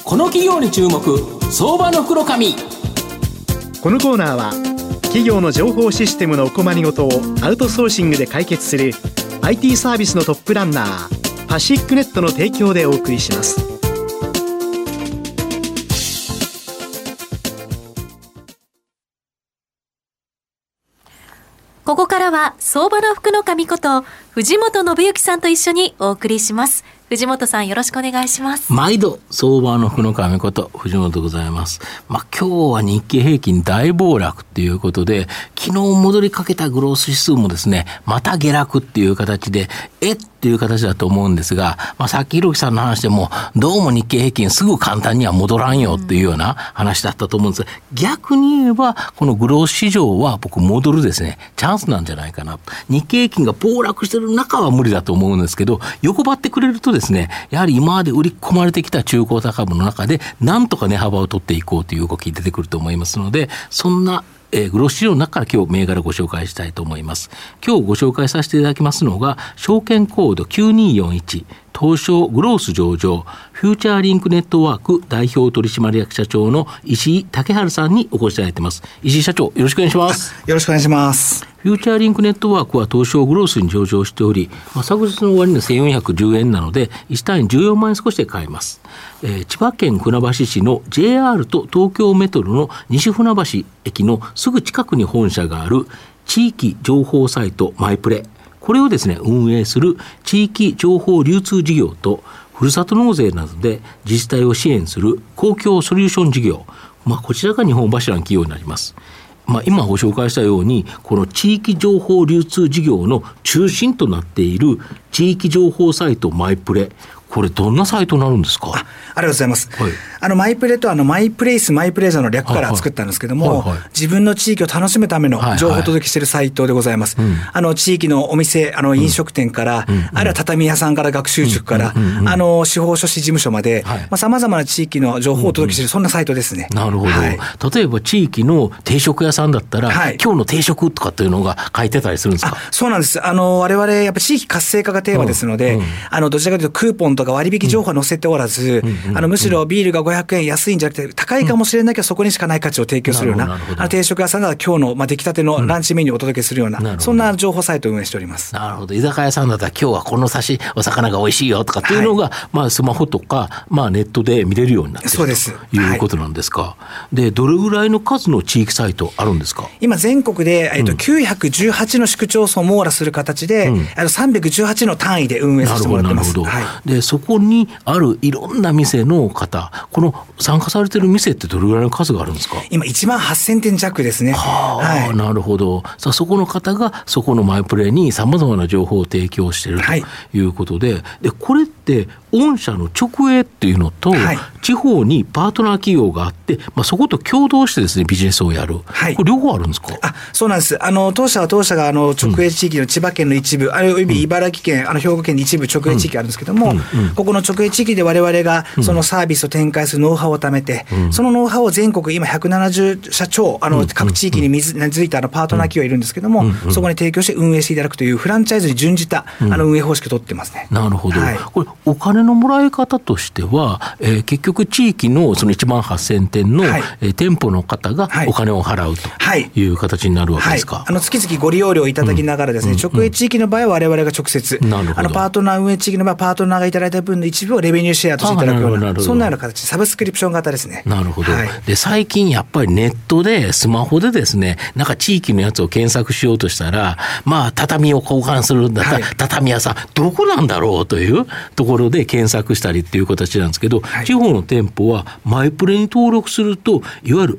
この企業に注目、相場の袋紙。 このコーナーは企業の情報システムのお困りごとをアウトソーシングで解決する IT サービスのトップランナーパシックネットの提供でお送りします。 ここからは相場の福の神こと藤本信之さんと一緒にお送りします。藤本さん、よろしくお願いします。 毎度相場の福の神こと藤本でございます。今日は日経平均大暴落ということで、昨日戻りかけたグロース指数もですね、また下落っていう形でっていう形だと思うんですが、さっきひろきさんの話でもどうも日経平均すぐ簡単には戻らんよっていうような話だったと思うんですが、逆に言えばこのグロース市場は僕戻るですねチャンスなんじゃないかな。日経平均が暴落してる中は無理だと思うんですけど、横ばってくれるとですね、やはり今まで売り込まれてきた中古高株の中でなんとか値幅を取っていこうという動き出てくると思いますので、そんなグロース市場の中から今日銘柄ご紹介したいと思います。今日ご紹介させていただきますのが証券コード9241東証グロース上場フューチャーリンクネットワーク代表取締役社長の石井武春さんにお越しいただいています。石井社長、よろしくお願いします。 よろしくお願いします。 フューチャーリンクネットワークは東証グロースに上場しており、昨日の終わりの1410円なので1単位14万円少しで買えます。千葉県船橋市の JR と東京メトロの西船橋駅のすぐ近くに本社がある地域情報サイトマイプレ、これをですね運営する地域情報流通事業とふるさと納税などで自治体を支援する公共ソリューション事業、こちらが日本柱の企業になります。今ご紹介したようにこの地域情報流通事業の中心となっている地域情報サイトマイプレ、これどんなサイトになるんですか？ ありがとうございます。マイプレとマイプレイスマイプレジャーの略から作ったんですけども、自分の地域を楽しむための情報をお届けしているサイトでございます。地域のお店、飲食店から、あるいは畳屋さんから学習塾から、司法書士事務所まで、様々な地域の情報をお届けしている、そんなサイトですね。 なるほど。例えば地域の定食屋さんだったら、今日の定食とかっていうのが書いてたりするんですか？ そうなんです。我々やっぱ地域活性化がテーマですので、どちらかというとクーポンとか割引情報は載せておらず、むしろビールが500円安いんじゃなくて高いかもしれないけどそこにしかない価値を提供するような、定食屋さんが今日の出来たてのランチメニューをお届けするような、そんな情報サイトを運営しております。 なるほど。居酒屋さんだったら今日はこのお魚が美味しいよとかっていうのが、スマホとか、ネットで見れるようになっているということなんですか？で、どれぐらいの数の地域サイトあるんですか？ 今全国で、918の市区町村を網羅する形で、318の単位で運営させてもらってます。 で、そこにあるいろんな店の方、この参加されてる店ってどれぐらいの数があるんですか？ 今1万8000店弱ですね。 なるほど。さあ、そこの方がそこのマイプレにさまざまな情報を提供しているということで、これって御社の直営っていうのと、地方にパートナー企業があって、そこと共同してですねビジネスをやる、これ両方あるんですか？ そうなんです。当社が直営地域の千葉県の一部、あるいは茨城県、兵庫県の一部直営地域あるんですけども、ここの直営地域で我々がそのサービスを展開するノウハウを貯めて、そのノウハウを全国今170社超各地域に根付いたパートナー企業いるんですけども、そこに提供して運営していただくというフランチャイズに準じた運営方式を取ってますね。 なるほど。これお金のもらい方としては、結局地域のその1万8000店の、店舗の方がお金を払うという形になるわけですか？ 月々ご利用料をいただきながらですね、直営地域の場合は我々が直接、パートナー運営地域の場合はパートナーがいただいた分の一部をレベニューシェアとしていただくような、そんなような形、サブスクリプション型ですね。 なるほど。で、最近やっぱりネットでスマホでですね、なんか地域のやつを検索しようとしたら、畳を交換するんだったら、畳屋さんどこなんだろうというところで検索したりっていう形なんですけど、地方の店舗はマイプレに登録すると、いわゆる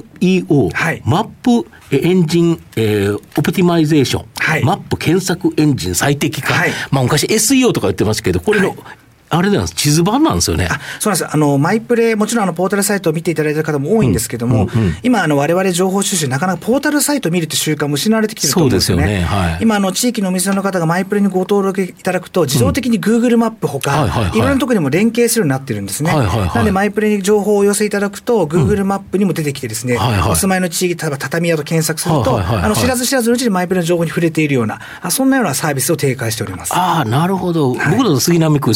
MEO、マップエンジン、オプティマイゼーション、マップ検索エンジン最適化、昔 SEO とか言ってますけど、これの、あれなんです、地図版なんですよね。 そうなんです。マイプレ、もちろんポータルサイトを見ていただいている方も多いんですけども、今我々情報収集なかなかポータルサイトを見るって習慣も失われてきてると思うんですよね。 そうですよね。 今地域のお店の方がマイプレにご登録いただくと自動的に Google マップほか、いろんなところにも連携するようになってるんですね。なのでマイプレに情報をお寄せいただくと Google マップにも出てきてですね、お住まいの地域、例えば畳屋と検索すると、知らず知らずのうちにマイプレの情報に触れているような、そんなようなサービスを展開しております。 なるほど。僕だと杉並区に住んでる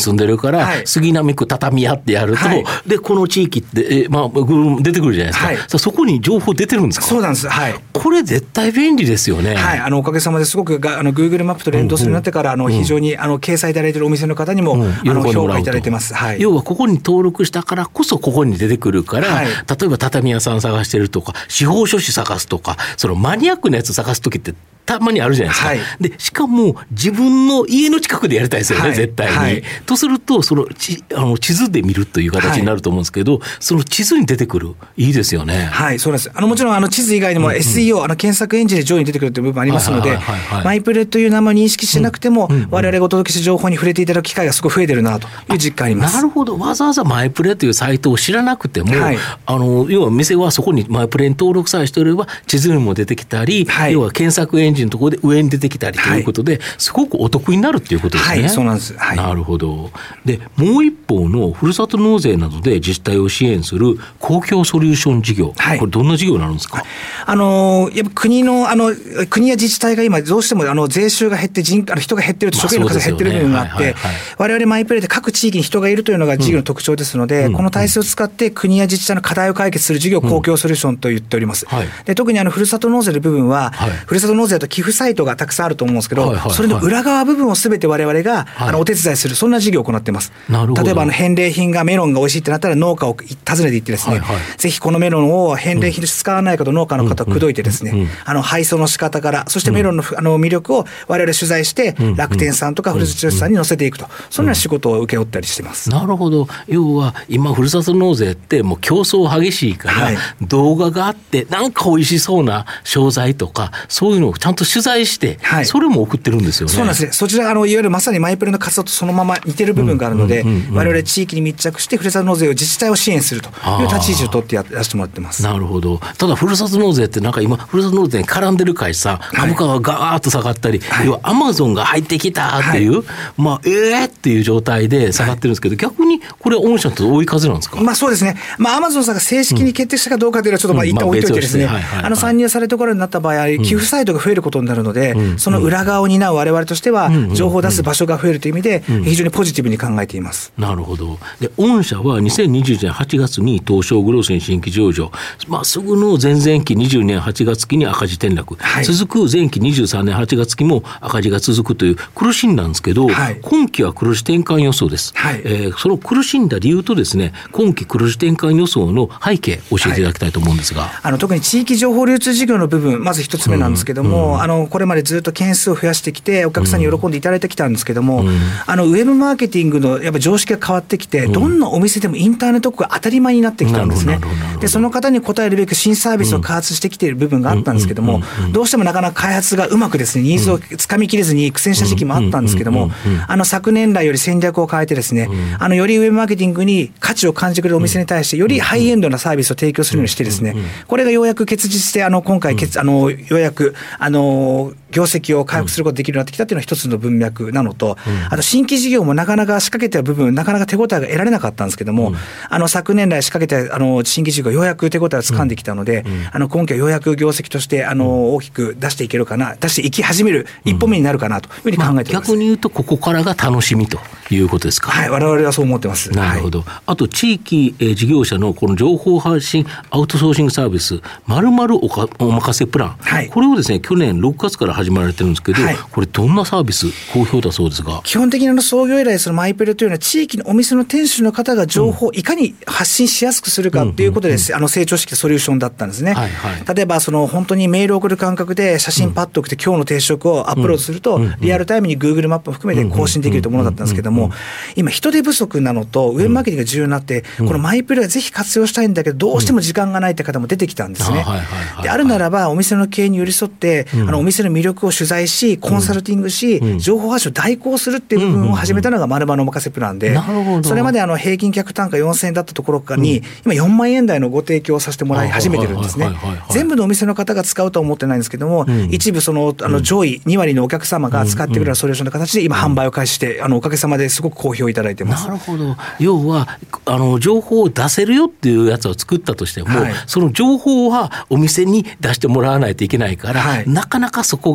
から、杉並区畳屋ってやると、でこの地域って、出てくるじゃないですか、そこに情報出てるんですか？ そうなんです、 これ絶対便利ですよね。 おかげさまですごくGoogle マップと連動するようになってから、非常に掲載いただいているお店の方にも、評価いただいてます。 要はここに登録したからこそここに出てくるから、例えば畳屋さん探してるとか司法書士探すとか、そのマニアックなやつ探すときってたまにあるじゃないですか、でしかも自分の家の近くでやりたいですよね、絶対に、とするとその地図で見るという形になると思うんですけど、その地図に出てくる、いいですよね。 そうです。もちろん地図以外にも SEO、検索エンジンで上位に出てくるという部分ありますので、マイプレという名前を認識してなくても、我々がお届けした情報に触れていただく機会がすごい増えてるなという実感あります。 なるほど。わざわざマイプレというサイトを知らなくても、要は店はそこにマイプレに登録さえしておれば地図にも出てきたり、要は検索エンジンのところで上に出てきたりということで、すごくお得になるということですね。 そうなんです。 なるほど。でもう一方のふるさと納税などで自治体を支援する公共ソリューション事業、これどんな事業になるんですか？ やっぱ国や自治体が今どうしても税収が減って人が減ってると職員の数が減ってる部分があって、我々マイプレで各地域に人がいるというのが事業の特徴ですので、この体制を使って国や自治体の課題を解決する事業を公共ソリューションと言っております。で特にふるさと納税の部分は、ふるさと納税だと寄付サイトがたくさんあると思うんですけど、それの裏側部分をすべて我々がお手伝いする、そんな事業を行っています。例えば返礼品がメロンが美味しいってなったら農家を訪ねていってですね、ぜひこのメロンを返礼品として使わないかと農家の方を口説いてですね、配送の仕方から、そしてメロンの魅力を我々取材して、楽天さんとかふるさとさんに載せていくと、そんな仕事を請け負ったりしています。 なるほど。要は今ふるさと納税ってもう競争激しいから、動画があってなんか美味しそうな商材とかそういうのをちゃんと取材して、それも送ってるんですよね。 そうなんですね。そちらいわゆるまさにマイプレの活動とそのまま似てる部分があるので、我々地域に密着してふるさと納税を自治体を支援するという立ち位置を取ってやらせてもらってます。 なるほど。ただふるさと納税ってなんか今ふるさと納税に絡んでる会社、株価がガーッと下がったり、要はアマゾンが入ってきたっていう、っていう状態で下がってるんですけど、逆にこれは御社と追い風なんですか？ そうですね。アマゾンさんが正式に決定したかどうかというのはちょっと一旦置いといてですね、参入されるところになった場合、寄付サイトが増えることになるので、その裏側を担う我々としては、情報を出す場所が増えるという意味で、非常にポジティブに考えています。 なるほど。で御社は2020年8月に東証グロースに新規上場、すぐの前々期20年8月期に赤字転落、続く前期23年8月期も赤字が続くという苦しんだんですけど、今期は黒字転換予想です。その苦しんだ理由とですね、今期黒字転換予想の背景教えていただきたいと思うんですが、 特に地域情報流通事業の部分、まず一つ目なんですけども、これまでずっと件数を増やしてきてお客さんに喜んでいただいてきたんですけども、ウェブマーケティングのやっぱ常識が変わってきて、どんなお店でもインターネット広告が当たり前になってきたんですね。でその方に応えるべく新サービスを開発してきている部分があったんですけども、どうしてもなかなか開発がうまくですね、ニーズをつかみきれずに苦戦した時期もあったんですけども、昨年来より戦略を変えてですね、よりウェブマーケティングに価値を感じてくれるお店に対してよりハイエンドなサービスを提供するようにしてですね、これがようやく結実して、今回ようやく業績を回復することができるようになってきたというのは一つの文脈なのと、あと新規事業もなかなか仕掛けた部分、なかなか手応えが得られなかったんですけども、昨年来仕掛けた新規事業がようやく手応えを掴んできたので、今期はようやく業績として大きく出していけるかな、出していき始める一歩目になるかなというふうに考えています。 逆に言うとここからが楽しみということですか。 はい、我々はそう思ってます。 なるほど。あと地域事業者のこの情報発信アウトソーシングサービス〇〇お任せプラン、これをですね去年6月から始まられてるんですけど、これどんなサービス好評だそうですが、 基本的に創業以来そのマイペルというのは地域のお店の店主の方が情報をいかに発信しやすくするかということで成長してきたソリューションだったんですね。例えば本当にメールを送る感覚で写真パッと送って今日の定食をアップロードするとリアルタイムに Google マップも含めて更新できるというものだったんですけども、今人手不足なのとウェブマーケティングが重要になって、このマイペルはぜひ活用したいんだけどどうしても時間がないって方も出てきたんですね。であるならばお店の経営に寄り添ってお店の魅力を取材しコンサルティングし、情報発信を代行するっていう部分を始めたのが〇〇のお任せプランで、それまで平均客単価4000円だったところに今4万円台のご提供させてもらい始めてるんですね。全部のお店の方が使うとは思ってないんですけども、一部上位2割のお客様が使ってくれるソリューションの形で今販売を開始しておかげさまですごく好評いただいてます。 なるほど。要は情報を出せるよっていうやつを作ったとしても、その情報はお店に出してもらわないといけないから、なかなかそこ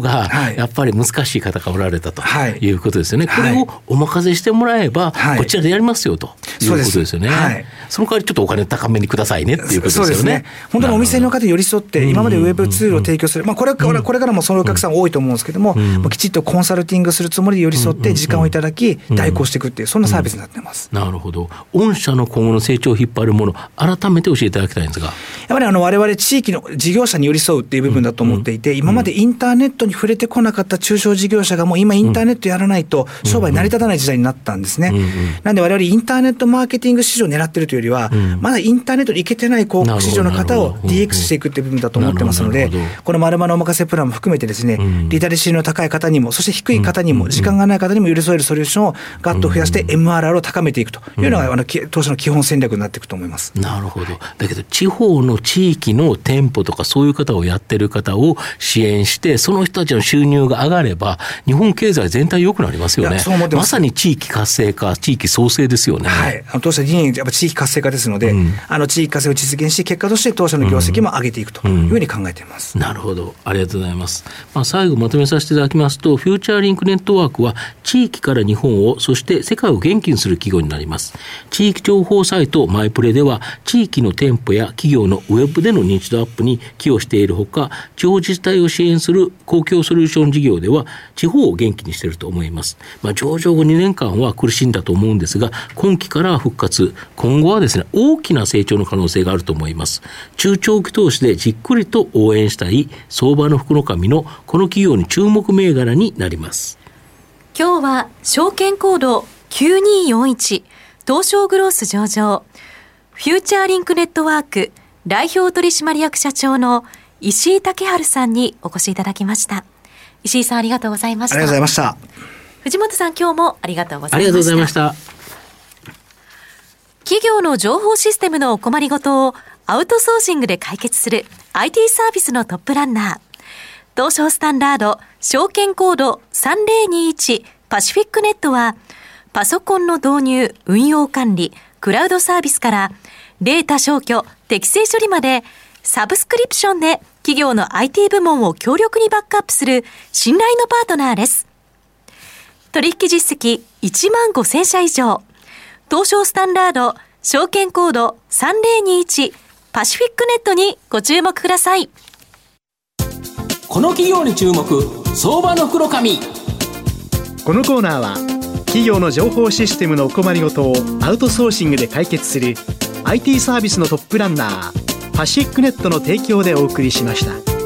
がやっぱり難しい方がおられたということですよね、これをお任せしてもらえばこちらでやりますよということですよね。その代わりちょっとお金高めにくださいねっていうことですよね。そうですね、 本当にお店の方に寄り添って今までウェブツールを提供する、これからもそういうお客さん多いと思うんですけども、きちっとコンサルティングするつもりで寄り添って時間をいただき代行していくっていう、そんなサービスになっています。 なるほど。御社の今後の成長を引っ張るもの、改めて教えていただきたいんですが、 やっぱり我々地域の事業者に寄り添うっていう部分だと思っていて、今までインターネットに触れてこなかった中小事業者がもう今インターネットやらないと商売成り立たない時代になったんですね。なんで我々インターネットマーケティング市場を狙っているというよりは、まだインターネットに行けてない広告市場の方を DX していくっていう部分だと思ってますので、この丸々お任せプランも含めてですね、リテラシーの高い方にも、そして低い方にも、時間がない方にも寄り添えるソリューションをガッと増やして MRR を高めていくというのが当社の基本戦略になっていくと思います。 なるほど。だけど地方の地域の店舗とかそういう方をやってる方を支援して、その人たちの収入が上がれば日本経済全体良くなりますよね。まさに地域活性化、地域創生ですよね。 当社理念やっぱ地域活性化ですので、地域活性を実現し、結果として当社の業績も上げていくというふうに考えています。 なるほど、ありがとうございます。最後まとめさせていただきますと、フューチャーリンクネットワークは地域から日本を、そして世界を元気にする企業になります。地域情報サイトマイプレでは地域の店舗や企業のウェブでの認知度アップに寄与しているほか、地方自治体を支援する公共ソリューション事業では地方を元気にしていると思います。上場後2年間は苦しんだと思うんですが、今期から復活、今後はですね、大きな成長の可能性があると思います。中長期投資でじっくりと応援したい相場の福の神のこの企業に注目銘柄になります。 今日は証券コード9241東証グロース上場フューチャーリンクネットワーク代表取締役社長の石井武治さんにお越しいただきました。石井さん、ありがとうございました。 ありがとうございました。 藤本さん、今日もありがとうございました。 ありがとうございました。 企業の情報システムのお困りごとをアウトソーシングで解決する IT サービスのトップランナー、東証スタンダード証券コード3021パシフィックネットは、パソコンの導入、運用管理、クラウドサービスからデータ消去、適正処理までサブスクリプションで企業の IT 部門を強力にバックアップする信頼のパートナーです。取引実績15,000社以上、東証スタンダード証券コード3021パシフィックネットにご注目ください。 この企業に注目、相場の福の神。 このコーナーは企業の情報システムのお困りごとをアウトソーシングで解決する IT サービスのトップランナーパシフィックネットの提供でお送りしました。